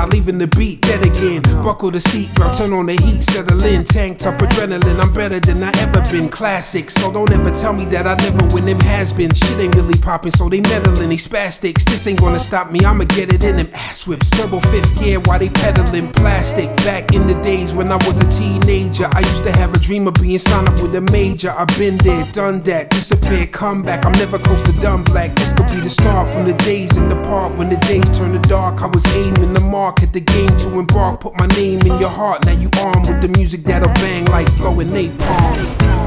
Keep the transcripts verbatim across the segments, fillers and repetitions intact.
start leaving the beat dead again. Buckle the seatbelt, turn on the heat, settle in. Tanked up adrenaline, I'm better than I ever been. Classic, so don't ever tell me that I never win. Them has been, shit ain't really popping, so they meddling. They spastics, this ain't gonna stop me, I'ma get it in them ass whips. Turbo fifth gear while they peddling plastic. Back in the days when I was a teenager, I used to have a dream of being signed up with a major. I've been there, done that, disappeared, come back. I'm never close to done black. This could be the start from the days in the park. When the days turned to dark, I was aiming the mark at the game to embark. Put my name in your heart, now you armed with the music that'll bang like blowing napalm.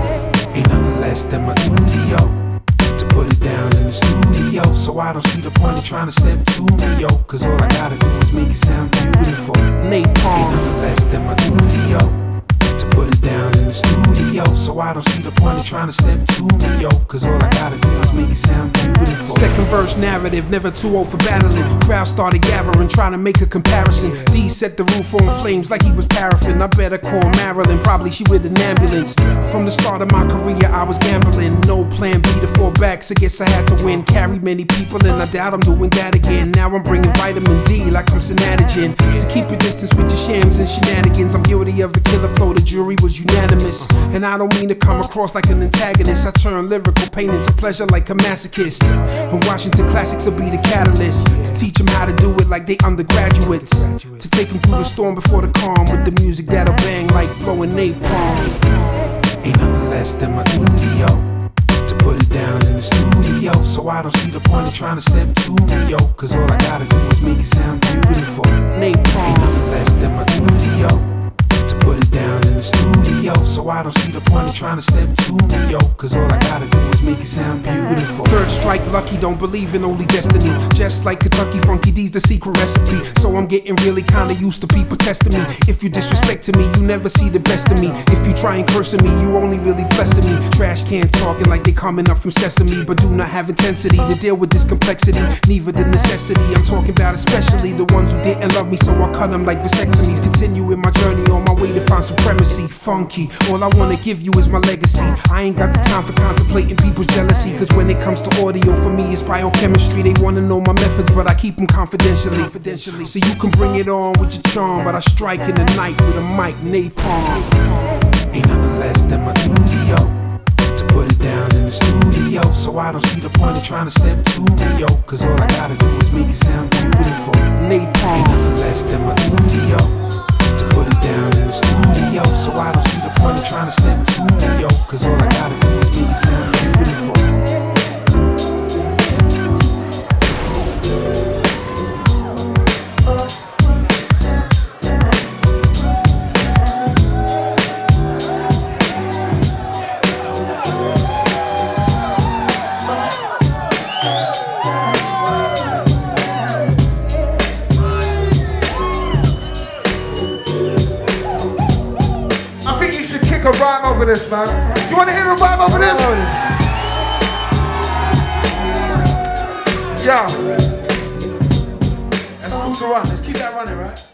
Ain't nothing less than my studio to put it down in the studio. So I don't see the point of trying to step to me, yo. Cause all I gotta do is make it sound beautiful. Napalm. Ain't nothing less than my studio to put it down in the studio. So I don't see the point of trying to step to me, yo. Cause all I gotta do is make it sound beautiful. Second verse narrative, never too old for battling. Crowd started gathering, trying to make a comparison. D set the roof on flames like he was paraffin. I better call Marilyn, probably she with an ambulance. From the start of my career I was gambling. No plan B to fall back, so guess I had to win. Carried many people and I doubt I'm doing that again. Now I'm bringing vitamin D like I'm Synatogen. So keep your distance with your shams and shenanigans. I'm guilty of a killer flow, the jury was unanimous. And I don't mean to come across like an antagonist. I turn lyrical pain into pleasure like a masochist. And Washington Classics will be the catalyst to teach them how to do it like they undergraduates. To take them through the storm before the calm with the music that'll bang like blowing napalm. Ain't nothing less than my studio to put it down in the studio. So I don't see the point of trying to step to me, yo. Cause all I gotta do is make it sound beautiful. Napalm. Ain't nothing less than my studio to put it down in the studio. So I don't see the point of trying to step to me, yo. Cause all I gotta do is make it sound beautiful. Third strike lucky, don't believe in only destiny. Just like Kentucky Funky D's the secret recipe. So I'm getting really kinda used to people testing me. If you disrespect me, you never see the best of me. If you try and cursing me, you only really blessing me. Trash can talking like they coming up from sesame, but do not have intensity to deal with this complexity. Neither the necessity, I'm talking about especially the ones who didn't love me, so I cut them like vasectomies. Continuing my journey on my way to find supremacy. Funky, all I wanna give you is my legacy. I ain't got the time for contemplating people's jealousy. Cause when it comes to audio, for me it's biochemistry. They wanna know my methods, but I keep them confidentially. confidentially. So you can bring it on with your charm, but I strike in the night with a mic, napalm. Ain't nothing less than my studio to put it down in the studio. So I don't see the point of trying to step to me, yo. Cause all I gotta do is make it sound beautiful. Napalm. Ain't nothing less than my studio to put it down in the studio. So I don't see the point of trying to step to me, yo. Cause all I gotta do is make it sound beautiful. A rhyme over this, man. You wanna hear a rhyme over this? Yeah. That's cool to run. Let's keep that running, right?